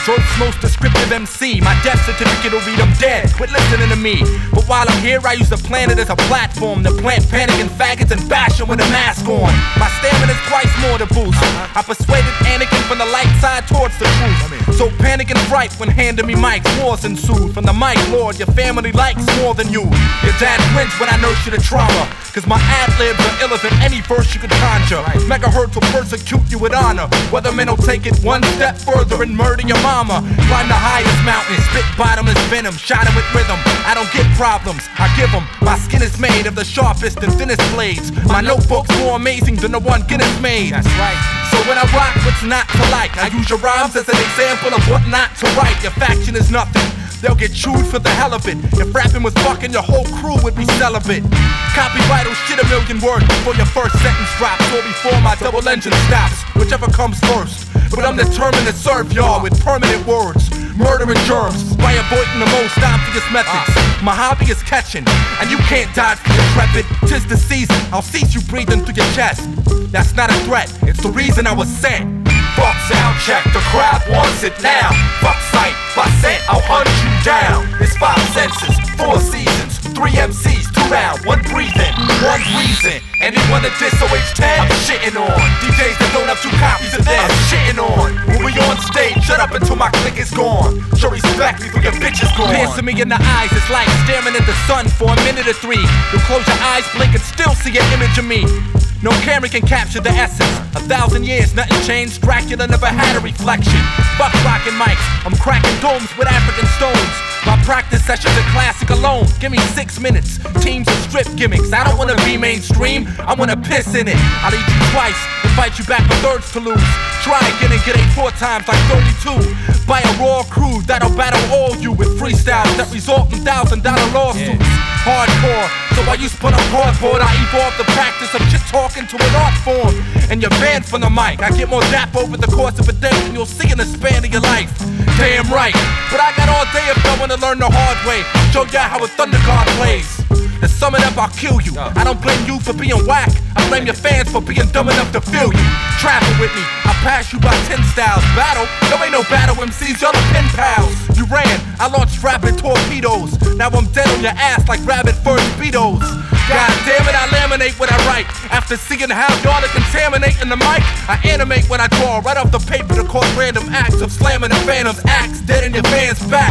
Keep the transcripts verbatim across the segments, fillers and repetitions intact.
Earth's most descriptive M C. My death certificate will read I'm dead. Quit listening to me. But while I'm here, I use the planet as a platform to plant panic and faggots and bash them with a mask on. My stamina's twice more to boost. I persuaded Anakin from the light side towards the truth. So panic and fright when handing me mics. Wars ensued from the mic, Lord. Your family likes more than you. Your dad wins when I nurse you to trauma. Cause my ad-libs are iller than any verse you could conjure. Megahertz will persecute you with honor. Weathermen will take it one step further and murder your mama. Climb the highest mountain, spit bottomless venom, shot him with rhythm. I don't get problems, I give them. My skin is made of the sharpest and thinnest blades. My notebook's more amazing than the one Guinness made. That's right. So when I rock what's not to like, I use your rhymes as an example of what not to write. Your faction is nothing. They'll get chewed for the hell of it. If rapping was fucking, your whole crew would be celibate. Copyright will shit a million words before your first sentence drops, or before my double engine stops, whichever comes first. But I'm determined to serve y'all with permanent words, murdering germs by avoiding the most obvious methods. My hobby is catching, and you can't dodge the intrepid. Tis the season, I'll cease you breathing through your chest. That's not a threat, it's the reason I was sent. Fuck sound check, the crowd wants it now. Fuck sight, by set, I'll hunt you down. It's five senses, four seasons, three M Cs, two round, one breathing, one reason. Anyone that diss O H ten, I'm shitting on. D Js that don't have two copies of this, I'm shitting on. When we on stage, shut up until my click is gone. Show respect before your bitch is gone. Piercing me in the eyes, it's like staring at the sun for a minute or three. You'll close your eyes, blink and still see an image of me. No camera can capture the essence. A thousand years, nothing changed. Dracula never had a reflection. Fuck rockin' mics, I'm cracking domes with African stones. My practice session's a classic alone. Give me six minutes, teams of strip gimmicks. I don't wanna be mainstream, I wanna piss in it. I'll eat you twice, invite you back for thirds to lose. Try again and get eight four times like thirty-two. By a raw crew that'll battle all you with freestyles that result in thousand dollar lawsuits. Hardcore, so while you spun a cardboard, I evolved the practice of shit talking to an art form. And you're banned from the mic. I get more dap over the course of a day than you'll see in the span of your life. Damn right, but I got all day if I wanna learn the hard way. Show ya how a thunder god plays. To sum it up, I'll kill you. I don't blame you for being whack. I blame your fans for being dumb enough to feel you. Travel with me, I'll pass you by ten styles. Battle, there ain't no battle M Cs, y'all are pen pals. You ran, I launched rapid torpedoes. Now I'm dead on your ass like rabbit first speedos. God damn it, I laminate what I write. After seeing how y'all are contaminating the mic, I animate what I draw right off the paper to cause random acts of slamming the phantom's axe dead in your fans' back.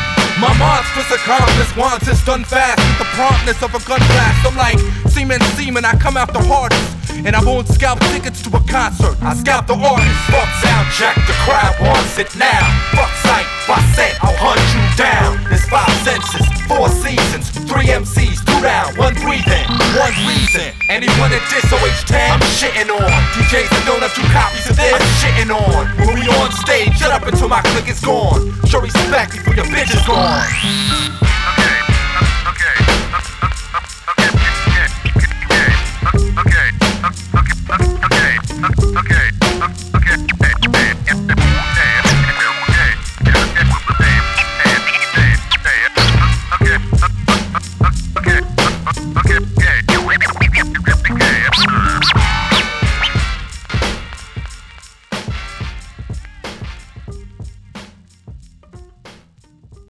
My monstrous accomplice wants it done fast with the promptness of a gun blast. I'm like semen semen, I come out the hardest. And I won't scalp tickets to a concert, I scalp the artist. Fuck sound check, the crowd wants it now. Fuck sight, by set, I'll hunt you down. There's five senses, four seasons, three M Cs, two down, one breathing, one reason. Anyone that diss O H ten, I'm shitting on. D Js that don't have two copies of this, I'm shitting on. When we on stage, shut up until my click is gone. Show respect before your bitch is gone.